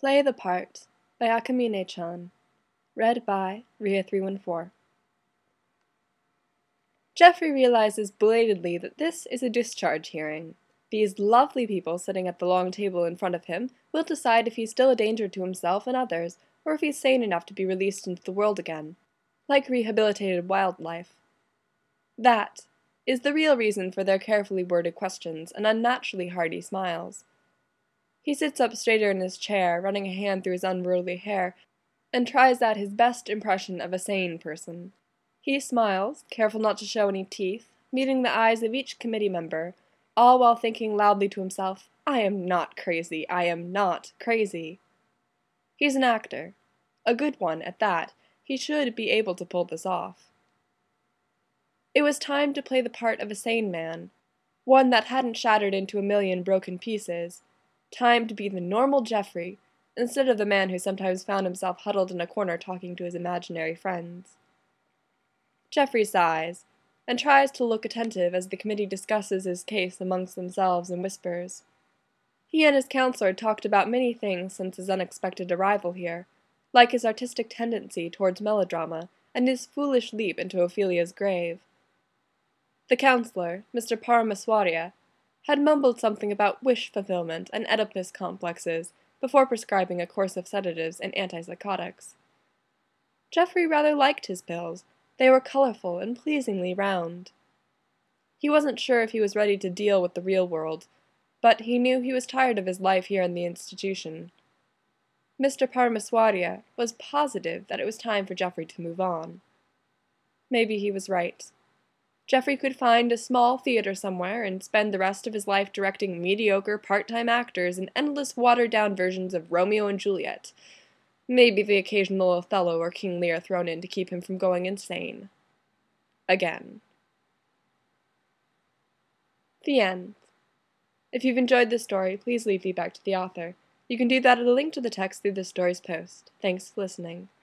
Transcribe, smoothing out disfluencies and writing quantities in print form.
Play the Part by Akamine-chan. Read by Ria314. Jeffrey realizes belatedly that this is a discharge hearing. These lovely people sitting at the long table in front of him will decide if he's still a danger to himself and others, or if he's sane enough to be released into the world again, like rehabilitated wildlife. That is the real reason for their carefully worded questions and unnaturally hearty smiles. He sits up straighter in his chair, running a hand through his unruly hair, and tries out his best impression of a sane person. He smiles, careful not to show any teeth, meeting the eyes of each committee member, all while thinking loudly to himself, "I am not crazy, I am not crazy." He's an actor. A good one, at that. He should be able to pull this off. It was time to play the part of a sane man, one that hadn't shattered into a million broken pieces. Time to be the normal Jeffrey, instead of the man who sometimes found himself huddled in a corner talking to his imaginary friends. Jeffrey sighs, and tries to look attentive as the committee discusses his case amongst themselves in whispers. He and his counselor talked about many things since his unexpected arrival here, like his artistic tendency towards melodrama and his foolish leap into Ophelia's grave. The counselor, Mr. Paramaswaria, had mumbled something about wish fulfillment and Oedipus complexes before prescribing a course of sedatives and antipsychotics. Jeffrey rather liked his pills. They were colorful and pleasingly round. He wasn't sure if he was ready to deal with the real world, but he knew he was tired of his life here in the institution. Mr. Paramaswaria was positive that it was time for Jeffrey to move on. Maybe he was right. Jeffrey could find a small theater somewhere and spend the rest of his life directing mediocre part-time actors in endless watered-down versions of Romeo and Juliet. Maybe the occasional Othello or King Lear thrown in to keep him from going insane. Again. The end. If you've enjoyed this story, please leave feedback to the author. You can do that at a link to the text through this story's post. Thanks for listening.